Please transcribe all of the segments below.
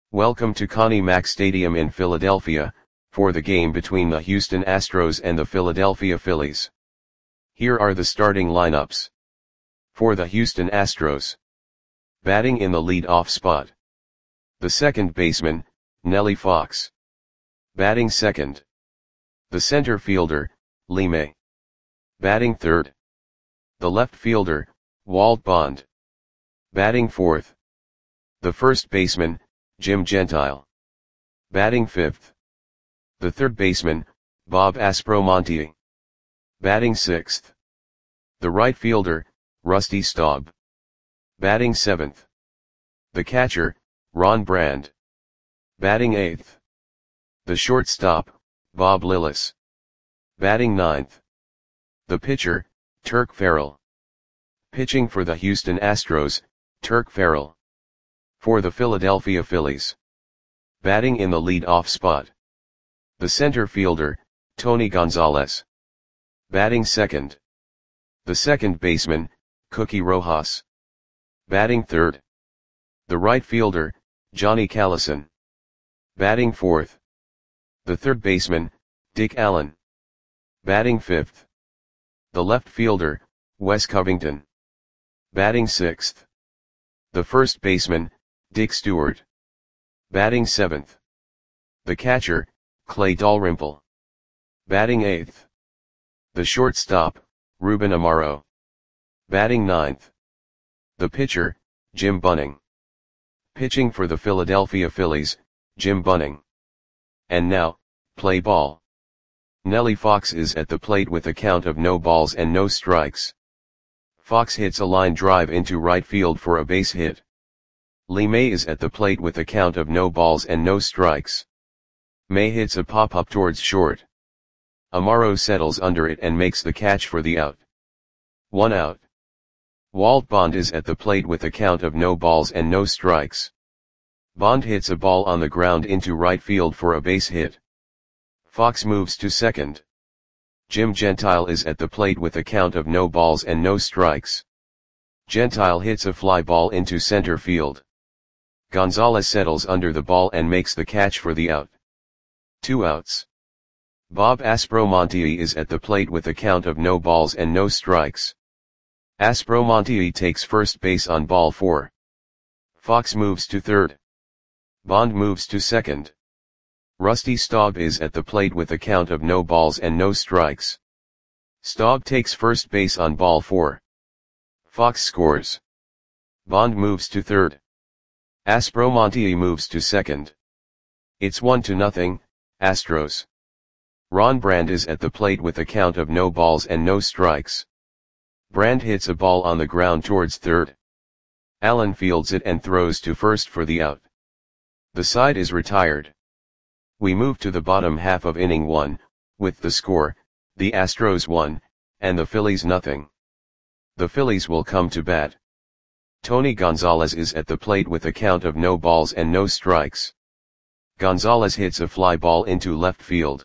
Welcome to Connie Mack Stadium in Philadelphia, for the game between the Houston Astros and the Philadelphia Phillies. Here are the starting lineups. For the Houston Astros. Batting in the lead-off spot. The second baseman, Nellie Fox. Batting second. The center fielder, Lee May. Batting third. The left fielder, Walt Bond. Batting fourth. The first baseman, Jim Gentile. Batting fifth. The third baseman, Bob Aspromonte. Batting sixth. The right fielder, Rusty Staub. Batting seventh. The catcher, Ron Brand. Batting eighth. The shortstop, Bob Lillis. Batting ninth. The pitcher, Turk Farrell. Pitching for the Houston Astros, Turk Farrell. For the Philadelphia Phillies. Batting in the lead-off spot. The center fielder, Tony Gonzalez. Batting second. The second baseman, Cookie Rojas. Batting third. The right fielder, Johnny Callison. Batting fourth. The third baseman, Dick Allen. Batting fifth. The left fielder, Wes Covington. Batting sixth. The first baseman, Dick Stewart. Batting seventh. The catcher, Clay Dalrymple. Batting eighth. The shortstop, Ruben Amaro. Batting ninth. The pitcher, Jim Bunning. Pitching for the Philadelphia Phillies, Jim Bunning. And now, play ball. Nellie Fox is at the plate with a count of no balls and no strikes. Fox hits a line drive into right field for a base hit. Lee May is at the plate with a count of no balls and no strikes. May hits a pop-up towards short. Amaro settles under it and makes the catch for the out. 1 out. Walt Bond is at the plate with a count of no balls and no strikes. Bond hits a ball on the ground into right field for a base hit. Fox moves to second. Jim Gentile is at the plate with a count of no balls and no strikes. Gentile hits a fly ball into center field. Gonzalez settles under the ball and makes the catch for the out. 2 outs. Bob Aspromonte is at the plate with a count of no balls and no strikes. Aspromonte takes first base on ball 4. Fox moves to third. Bond moves to second. Rusty Staub is at the plate with a count of no balls and no strikes. Staub takes first base on ball 4. Fox scores. Bond moves to third. Aspromonte moves to second. It's 1-0, Astros. Ron Brand is at the plate with a count of no balls and no strikes. Brand hits a ball on the ground towards third. Allen fields it and throws to first for the out. The side is retired. We move to the bottom half of inning 1, with the score, the Astros 1, and the Phillies 0. The Phillies will come to bat. Tony Gonzalez is at the plate with a count of no balls and no strikes. Gonzalez hits a fly ball into left field.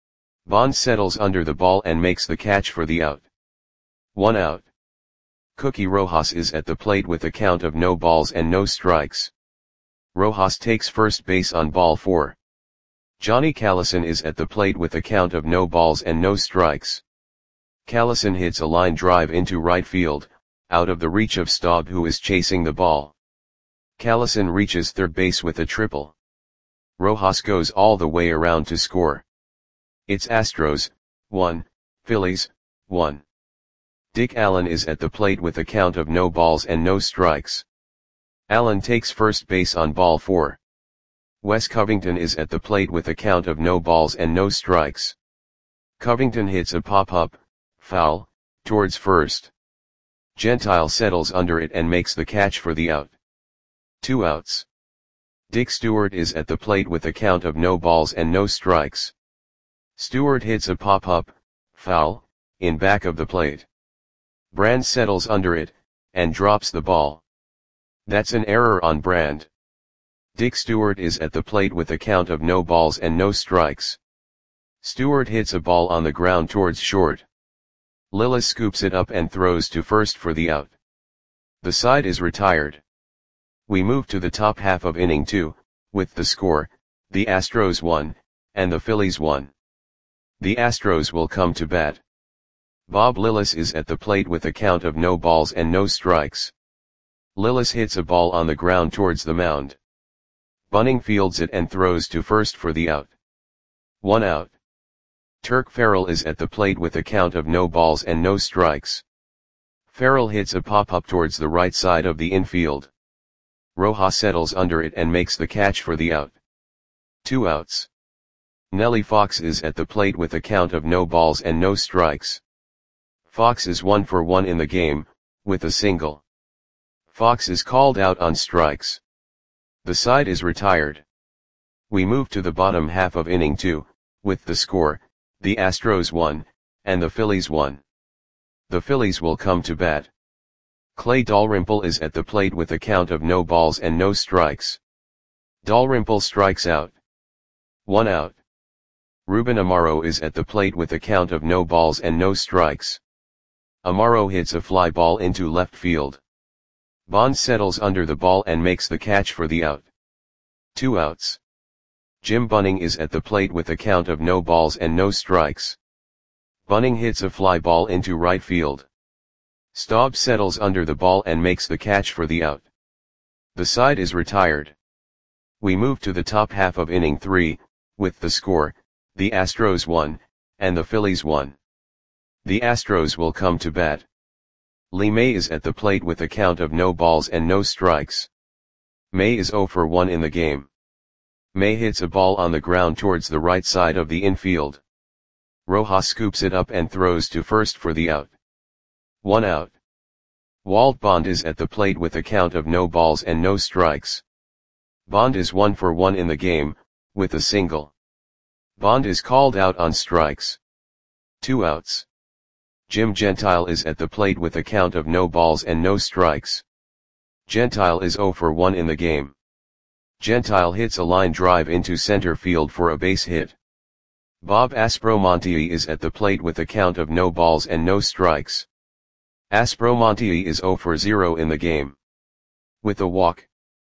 Bond settles under the ball and makes the catch for the out. 1 out. Cookie Rojas is at the plate with a count of no balls and no strikes. Rojas takes first base on ball 4. Johnny Callison is at the plate with a count of no balls and no strikes. Callison hits a line drive into right field, out of the reach of Staub, who is chasing the ball. Callison reaches third base with a triple. Rojas goes all the way around to score. It's Astros 1, Phillies 1. Dick Allen is at the plate with a count of no balls and no strikes. Allen takes first base on ball 4. Wes Covington is at the plate with a count of no balls and no strikes. Covington hits a pop-up, foul, towards first. Gentile settles under it and makes the catch for the out. 2 outs. Dick Stewart is at the plate with a count of no balls and no strikes. Stewart hits a pop-up, foul, in back of the plate. Brand settles under it, and drops the ball. That's an error on Brand. Dick Stewart is at the plate with a count of no balls and no strikes. Stewart hits a ball on the ground towards short. Lillis scoops it up and throws to first for the out. The side is retired. We move to the top half of inning 2, with the score, the Astros won, and the Phillies won. The Astros will come to bat. Bob Lillis is at the plate with a count of no balls and no strikes. Lillis hits a ball on the ground towards the mound. Bunning fields it and throws to first for the out. 1 out. Turk Farrell is at the plate with a count of no balls and no strikes. Farrell hits a pop-up towards the right side of the infield. Rojas settles under it and makes the catch for the out. 2 outs. Nellie Fox is at the plate with a count of no balls and no strikes. Fox is 1 for 1 in the game, with a single. Fox is called out on strikes. The side is retired. We move to the bottom half of inning 2, with the score, the Astros won, and the Phillies won. The Phillies will come to bat. Clay Dalrymple is at the plate with a count of no balls and no strikes. Dalrymple strikes out. 1 out. Ruben Amaro is at the plate with a count of no balls and no strikes. Amaro hits a fly ball into left field. Bonds settles under the ball and makes the catch for the out. 2 outs. Jim Bunning is at the plate with a count of no balls and no strikes. Bunning hits a fly ball into right field. Staub settles under the ball and makes the catch for the out. The side is retired. We move to the top half of inning 3, with the score, the Astros won, and the Phillies won. The Astros will come to bat. Lee May is at the plate with a count of no balls and no strikes. May is 0 for 1 in the game. May hits a ball on the ground towards the right side of the infield. Rojas scoops it up and throws to first for the out. 1 out. Walt Bond is at the plate with a count of no balls and no strikes. Bond is 1 for 1 in the game, with a single. Bond is called out on strikes. 2 outs. Jim Gentile is at the plate with a count of no balls and no strikes. Gentile is 0 for 1 in the game. Gentile hits a line drive into center field for a base hit. Bob Aspromonte is at the plate with a count of no balls and no strikes. Aspromonte is 0 for 0 in the game. With a walk.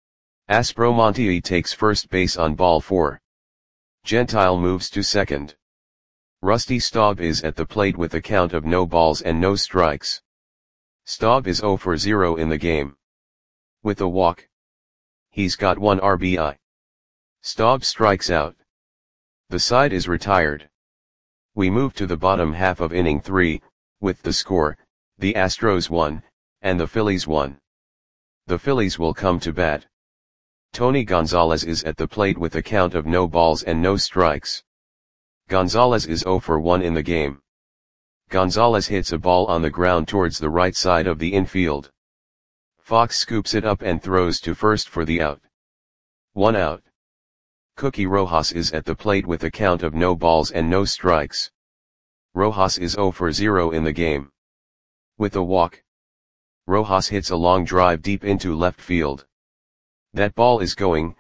Aspromonte takes first base on ball 4. Gentile moves to second. Rusty Staub is at the plate with a count of no balls and no strikes. Staub is 0 for 0 in the game. With a walk. He's got 1 RBI. Staub strikes out. The side is retired. We move to the bottom half of inning 3, with the score, the Astros won, and the Phillies won. The Phillies will come to bat. Tony Gonzalez is at the plate with a count of no balls and no strikes. Gonzalez is 0 for 1 in the game. Gonzalez hits a ball on the ground towards the right side of the infield. Fox scoops it up and throws to first for the out. 1 out. Cookie Rojas is at the plate with a count of no balls and no strikes. Rojas is 0 for 0 in the game. With a walk. Rojas hits a long drive deep into left field. That ball is gone.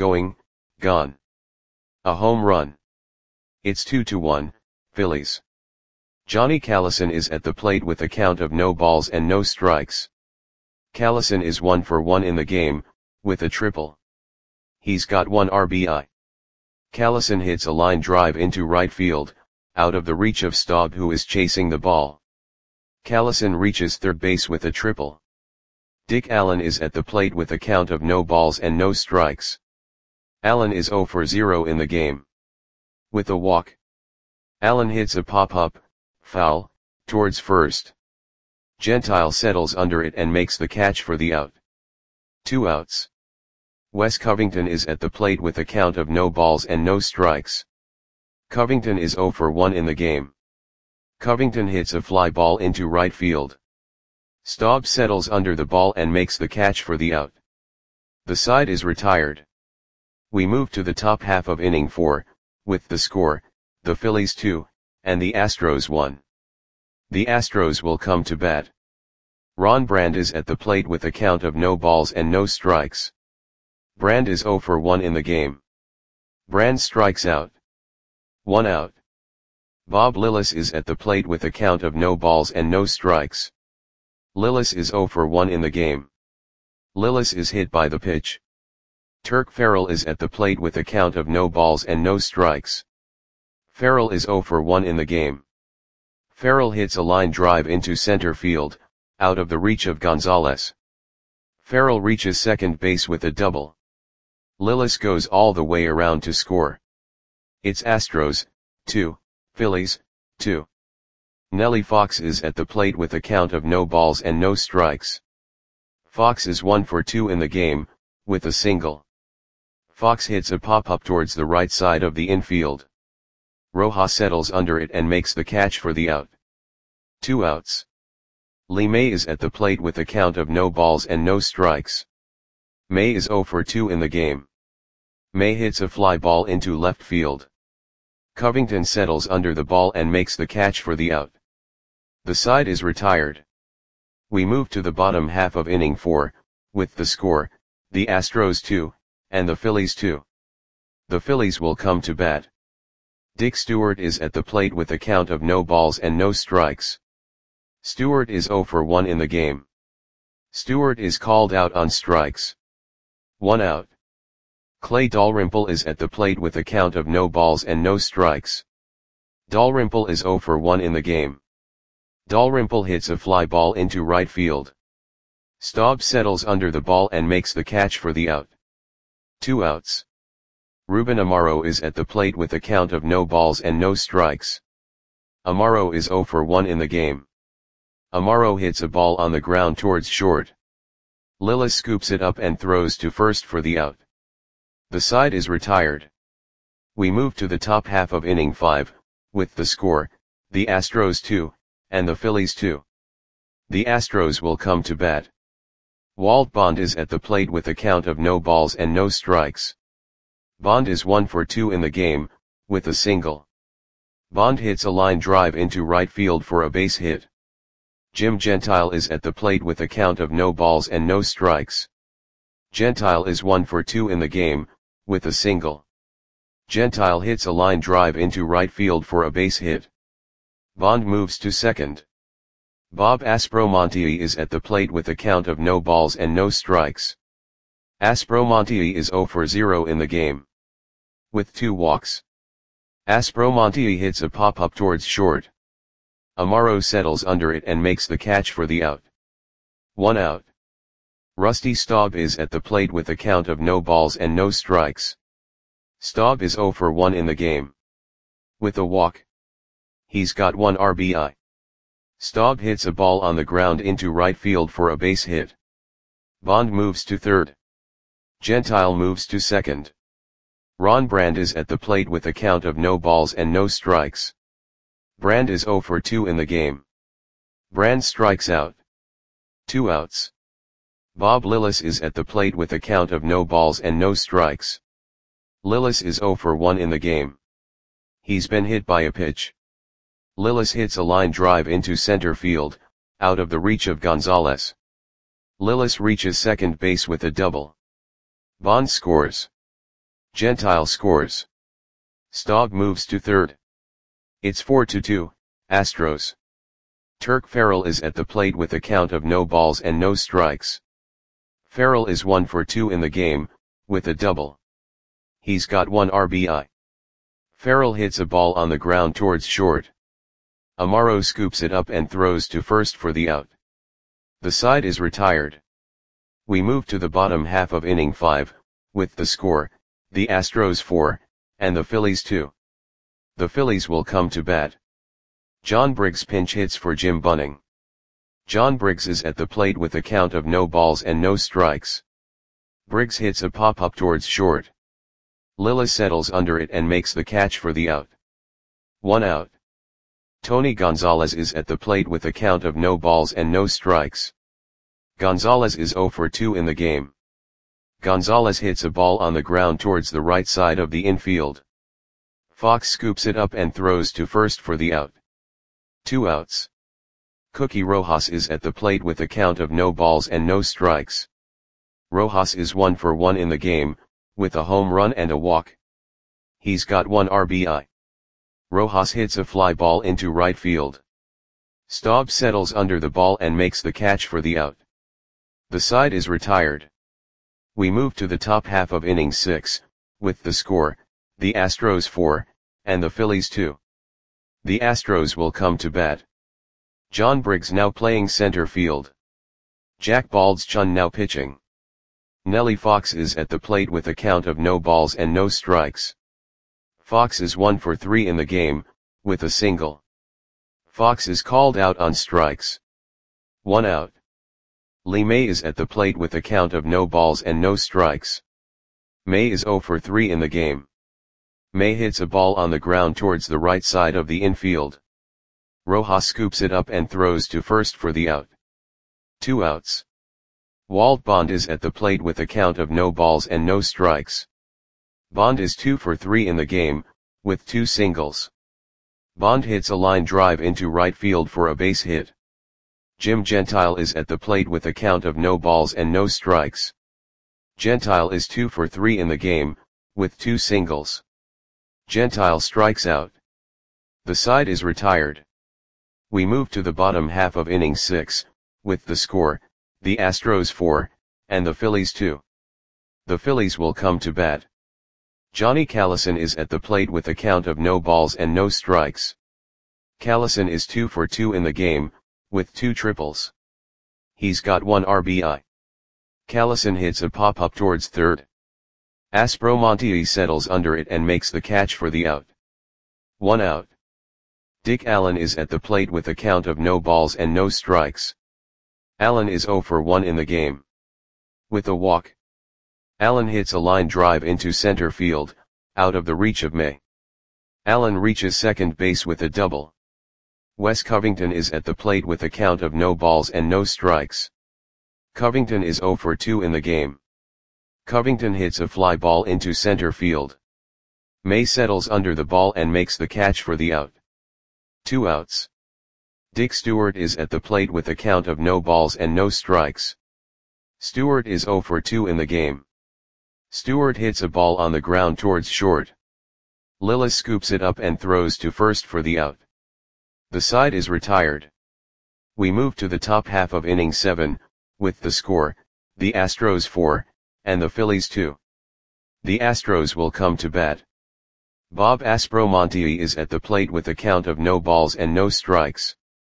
A home run. It's 2-1, Phillies. Johnny Callison is at the plate with a count of no balls and no strikes. Callison is 1 for 1 in the game, with a triple. He's got 1 RBI. Callison hits a line drive into right field, out of the reach of Staub who is chasing the ball. Callison reaches third base with a triple. Dick Allen is at the plate with a count of no balls and no strikes. Allen is 0 for 0 in the game. With a walk. Allen hits a pop-up, foul, towards first. Gentile settles under it and makes the catch for the out. 2 outs. Wes Covington is at the plate with a count of no balls and no strikes. Covington is 0 for 1 in the game. Covington hits a fly ball into right field. Staub settles under the ball and makes the catch for the out. The side is retired. We move to the top half of inning 4, with the score, the Phillies 2, and the Astros 1. The Astros will come to bat. Ron Brand is at the plate with a count of no balls and no strikes. Brand is 0 for 1 in the game. Brand strikes out. 1 out. Bob Lillis is at the plate with a count of no balls and no strikes. Lillis is 0 for 1 in the game. Lillis is hit by the pitch. Turk Farrell is at the plate with a count of no balls and no strikes. Farrell is 0 for 1 in the game. Farrell hits a line drive into center field, out of the reach of Gonzalez. Farrell reaches second base with a double. Lillis goes all the way around to score. It's Astros, 2, Phillies, 2. Nellie Fox is at the plate with a count of no balls and no strikes. Fox is 1 for 2 in the game, with a single. Fox hits a pop-up towards the right side of the infield. Rojas settles under it and makes the catch for the out. 2 outs. Lee May is at the plate with a count of no balls and no strikes. May is 0 for 2 in the game. May hits a fly ball into left field. Covington settles under the ball and makes the catch for the out. The side is retired. We move to the bottom half of inning 4, with the score, the Astros 2, and the Phillies 2. The Phillies will come to bat. Dick Stewart is at the plate with a count of no balls and no strikes. Stewart is 0 for 1 in the game. Stewart is called out on strikes. 1 out. Clay Dalrymple is at the plate with a count of no balls and no strikes. Dalrymple is 0 for 1 in the game. Dalrymple hits a fly ball into right field. Staub settles under the ball and makes the catch for the out. 2 outs. Ruben Amaro is at the plate with a count of no balls and no strikes. Amaro is 0 for 1 in the game. Amaro hits a ball on the ground towards short. Lillis scoops it up and throws to first for the out. The side is retired. We move to the top half of inning 5, with the score, the Astros 2, and the Phillies 2. The Astros will come to bat. Walt Bond is at the plate with a count of no balls and no strikes. Bond is 1 for 2 in the game, with a single. Bond hits a line drive into right field for a base hit. Jim Gentile is at the plate with a count of no balls and no strikes. Gentile is 1 for 2 in the game, with a single. Gentile hits a line drive into right field for a base hit. Bond moves to second. Bob Aspromonte is at the plate with a count of no balls and no strikes. Aspromonte is 0 for 0 in the game, with 2 walks. Aspromonte hits a pop-up towards short. Amaro settles under it and makes the catch for the out. 1 out. Rusty Staub is at the plate with a count of no balls and no strikes. Staub is 0 for 1 in the game, with a walk. He's got 1 RBI. Staub hits a ball on the ground into right field for a base hit. Bond moves to third. Gentile moves to second. Ron Brand is at the plate with a count of no balls and no strikes. Brand is 0 for 2 in the game. Brand strikes out. 2 outs. Bob Lillis is at the plate with a count of no balls and no strikes. Lillis is 0 for 1 in the game. He's been hit by a pitch. Lillis hits a line drive into center field, out of the reach of Gonzalez. Lillis reaches second base with a double. Bond scores. Gentile scores. Staub moves to third. It's 4-2, Astros. Turk Farrell is at the plate with a count of no balls and no strikes. Farrell is 1 for 2 in the game, with a double. He's got 1 RBI. Farrell hits a ball on the ground towards short. Amaro scoops it up and throws to first for the out. The side is retired. We move to the bottom half of inning 5, with the score, the Astros 4, and the Phillies 2. The Phillies will come to bat. John Briggs pinch hits for Jim Bunning. John Briggs is at the plate with a count of no balls and no strikes. Briggs hits a pop-up towards short. Lillis settles under it and makes the catch for the out. 1 out. Tony Gonzalez is at the plate with a count of no balls and no strikes. Gonzalez is 0 for 2 in the game. Gonzalez hits a ball on the ground towards the right side of the infield. Fox scoops it up and throws to first for the out. 2 outs. Cookie Rojas is at the plate with a count of no balls and no strikes. Rojas is 1 for 1 in the game, with a home run and a walk. He's got 1 RBI. Rojas hits a fly ball into right field. Staub settles under the ball and makes the catch for the out. The side is retired. We move to the top half of inning 6, with the score, the Astros 4, and the Phillies 2. The Astros will come to bat. John Briggs now playing center field. Jack Baldschun now pitching. Nellie Fox is at the plate with a count of no balls and no strikes. Fox is 1 for 3 in the game, with a single. Fox is called out on strikes. 1 out. Lee May is at the plate with a count of no balls and no strikes. May is 0 for 3 in the game. May hits a ball on the ground towards the right side of the infield. Rojas scoops it up and throws to first for the out. 2 outs. Walt Bond is at the plate with a count of no balls and no strikes. Bond is 2 for 3 in the game, with 2 singles. Bond hits a line drive into right field for a base hit. Jim Gentile is at the plate with a count of no balls and no strikes. Gentile is 2 for 3 in the game, with 2 singles. Gentile strikes out. The side is retired. We move to the bottom half of inning 6, with the score, the Astros 4, and the Phillies 2. The Phillies will come to bat. Johnny Callison is at the plate with a count of no balls and no strikes. Callison is 2 for 2 in the game, with 2 triples. He's got 1 RBI. Callison hits a pop-up towards third. Aspromonte settles under it and makes the catch for the out. 1 out. Dick Allen is at the plate with a count of no balls and no strikes. Allen is 0 for 1 in the game. With a walk. Allen hits a line drive into center field, out of the reach of May. Allen reaches second base with a double. Wes Covington is at the plate with a count of no balls and no strikes. Covington is 0 for 2 in the game. Covington hits a fly ball into center field. May settles under the ball and makes the catch for the out. 2 outs. Dick Stewart is at the plate with a count of no balls and no strikes. Stewart is 0 for 2 in the game. Stewart hits a ball on the ground towards short. Lillis scoops it up and throws to first for the out. The side is retired. We move to the top half of inning 7, with the score, the Astros 4, and the Phillies 2. The Astros will come to bat. Bob Aspromonte is at the plate with a count of no balls and no strikes.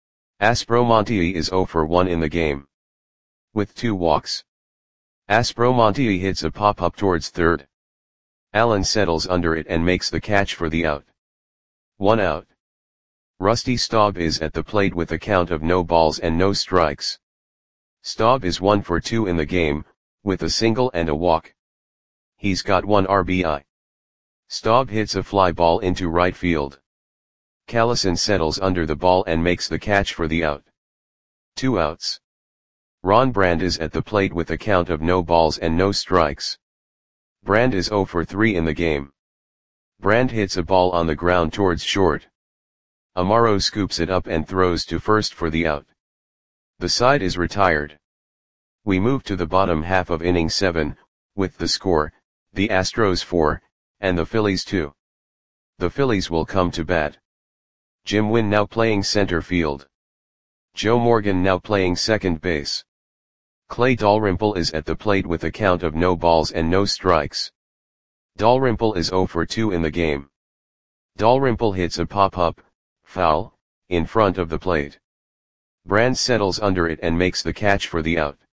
Aspromonte is 0 for 1 in the game. With 2 walks. Aspromonte hits a pop-up towards third. Allen settles under it and makes the catch for the out. 1 out. Rusty Staub is at the plate with a count of no balls and no strikes. Staub is 1 for 2 in the game, with a single and a walk. He's got 1 RBI. Staub hits a fly ball into right field. Callison settles under the ball and makes the catch for the out. 2 outs. Ron Brand is at the plate with a count of no balls and no strikes. Brand is 0 for 3 in the game. Brand hits a ball on the ground towards short. Amaro scoops it up and throws to first for the out. The side is retired. We move to the bottom half of inning 7, with the score, the Astros 4, and the Phillies 2. The Phillies will come to bat. Jim Wynn now playing center field. Joe Morgan now playing second base. Clay Dalrymple is at the plate with a count of no balls and no strikes. Dalrymple is 0 for 2 in the game. Dalrymple hits a pop-up, foul, in front of the plate. Brand settles under it and makes the catch for the out.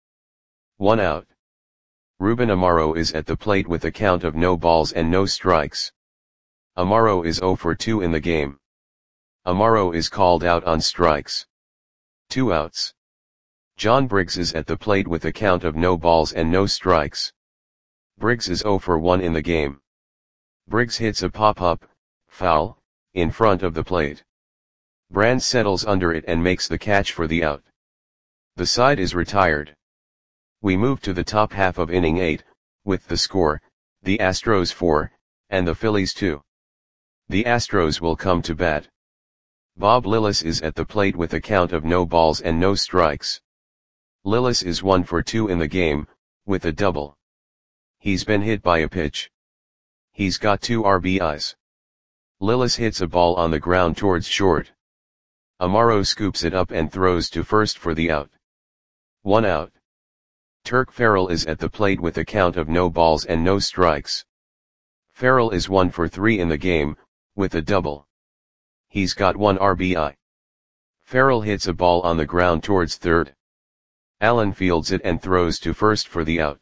1 out. Ruben Amaro is at the plate with a count of no balls and no strikes. Amaro is 0 for 2 in the game. Amaro is called out on strikes. 2 outs. John Briggs is at the plate with a count of no balls and no strikes. Briggs is 0 for 1 in the game. Briggs hits a pop-up, foul, in front of the plate. Brand settles under it and makes the catch for the out. The side is retired. We move to the top half of inning 8, with the score, the Astros 4, and the Phillies 2. The Astros will come to bat. Bob Lillis is at the plate with a count of no balls and no strikes. Lillis is 1 for 2 in the game, with a double. He's been hit by a pitch. He's got 2 RBIs. Lillis hits a ball on the ground towards short. Amaro scoops it up and throws to first for the out. 1 out. Turk Farrell is at the plate with a count of no balls and no strikes. Farrell is 1 for 3 in the game, with a double. He's got 1 RBI. Farrell hits a ball on the ground towards third. Allen fields it and throws to first for the out.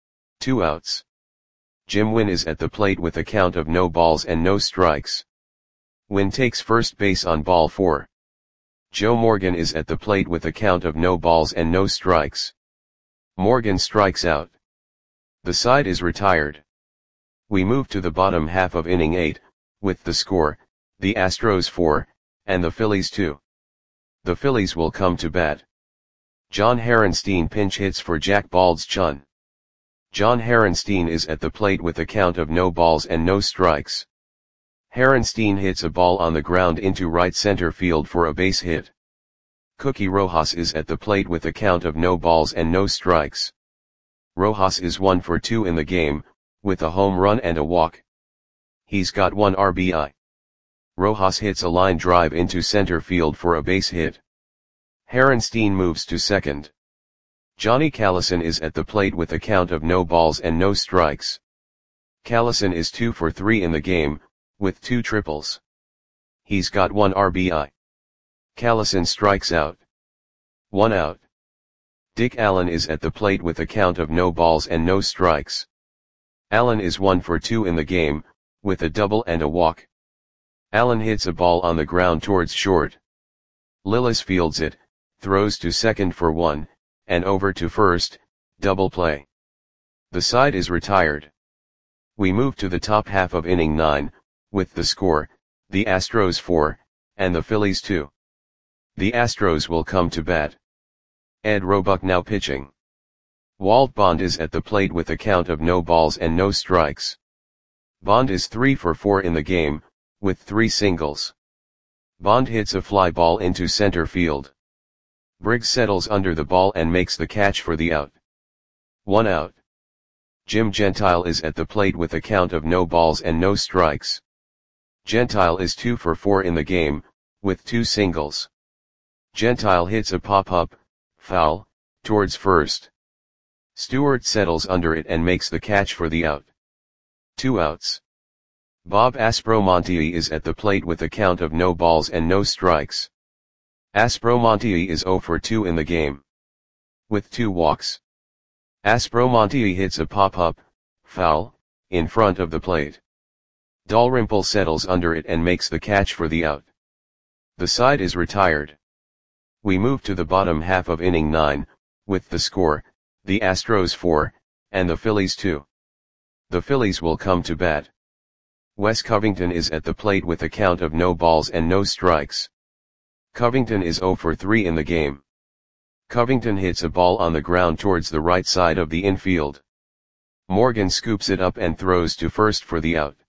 2 outs. Jim Wynn is at the plate with a count of no balls and no strikes. Wynn takes first base on ball 4. Joe Morgan is at the plate with a count of no balls and no strikes. Morgan strikes out. The side is retired. We move to the bottom half of inning 8, with the score, the Astros 4, and the Phillies 2. The Phillies will come to bat. John Harenstein pinch hits for Jack Baldschun. John Harenstein is at the plate with a count of no balls and no strikes. Harenstein hits a ball on the ground into right center field for a base hit. Cookie Rojas is at the plate with a count of no balls and no strikes. Rojas is 1 for 2 in the game, with a home run and a walk. He's got 1 RBI. Rojas hits a line drive into center field for a base hit. Harenstein moves to second. Johnny Callison is at the plate with a count of no balls and no strikes. Callison is 2 for 3 in the game, with 2 triples. He's got 1 RBI. Callison strikes out. 1 out. Dick Allen is at the plate with a count of no balls and no strikes. Allen is 1 for 2 in the game, with a double and a walk. Allen hits a ball on the ground towards short. Lillis fields it, throws to second for 1, and over to first, double play. The side is retired. We move to the top half of inning 9, with the score, the Astros 4, and the Phillies 2. The Astros will come to bat. Ed Roebuck now pitching. Walt Bond is at the plate with a count of no balls and no strikes. Bond is 3 for 4 in the game, with 3 singles. Bond hits a fly ball into center field. Briggs settles under the ball and makes the catch for the out. 1 out. Jim Gentile is at the plate with a count of no balls and no strikes. Gentile is 2 for 4 in the game, with 2 singles. Gentile hits a pop-up, foul, towards first. Stewart settles under it and makes the catch for the out. 2 outs. Bob Aspromonte is at the plate with a count of no balls and no strikes. Aspromonte is 0 for 2 in the game, with 2 walks. Aspromonte hits a pop-up, foul, in front of the plate. Dalrymple settles under it and makes the catch for the out. The side is retired. We move to the bottom half of inning 9, with the score, the Astros 4, and the Phillies 2. The Phillies will come to bat. Wes Covington is at the plate with a count of no balls and no strikes. Covington is 0 for 3 in the game. Covington hits a ball on the ground towards the right side of the infield. Morgan scoops it up and throws to first for the out.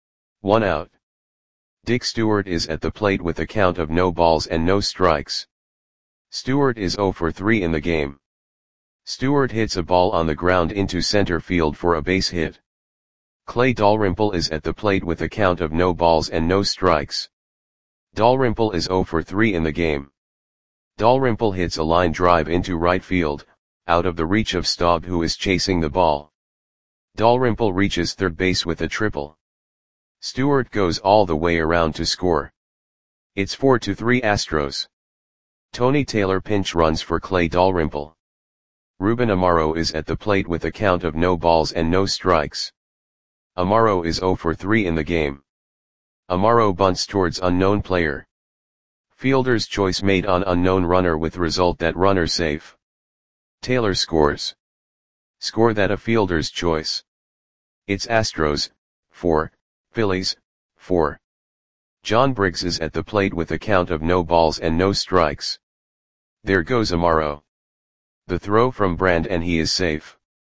1 out. Dick Stewart is at the plate with a count of no balls and no strikes. Stewart is 0 for 3 in the game. Stewart hits a ball on the ground into center field for a base hit. Clay Dalrymple is at the plate with a count of no balls and no strikes. Dalrymple is 0 for 3 in the game. Dalrymple hits a line drive into right field, out of the reach of Staub, who is chasing the ball. Dalrymple reaches third base with a triple. Stewart goes all the way around to score. It's 4-3 Astros. Tony Taylor pinch runs for Clay Dalrymple. Ruben Amaro is at the plate with a count of no balls and no strikes. Amaro is 0 for 3 in the game. Amaro bunts towards unknown player. Fielder's choice made on unknown runner with result that runner safe. Taylor scores. Score that a fielder's choice. It's Astros, 4, Phillies, 4. John Briggs is at the plate with a count of no balls and no strikes. There goes Amaro. The throw from Brand and he is safe.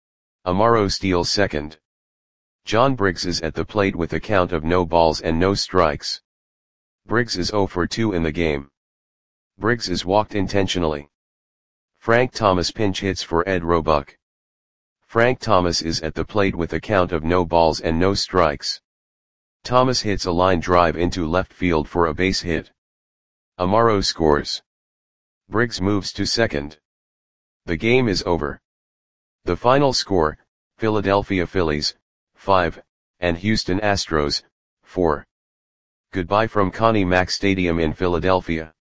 Amaro steals second. John Briggs is at the plate with a count of no balls and no strikes. Briggs is 0 for 2 in the game. Briggs is walked intentionally. Frank Thomas pinch hits for Ed Roebuck. Frank Thomas is at the plate with a count of no balls and no strikes. Thomas hits a line drive into left field for a base hit. Amaro scores. Briggs moves to second. The game is over. The final score, Philadelphia Phillies, 5, and Houston Astros, 4. Goodbye from Connie Mack Stadium in Philadelphia.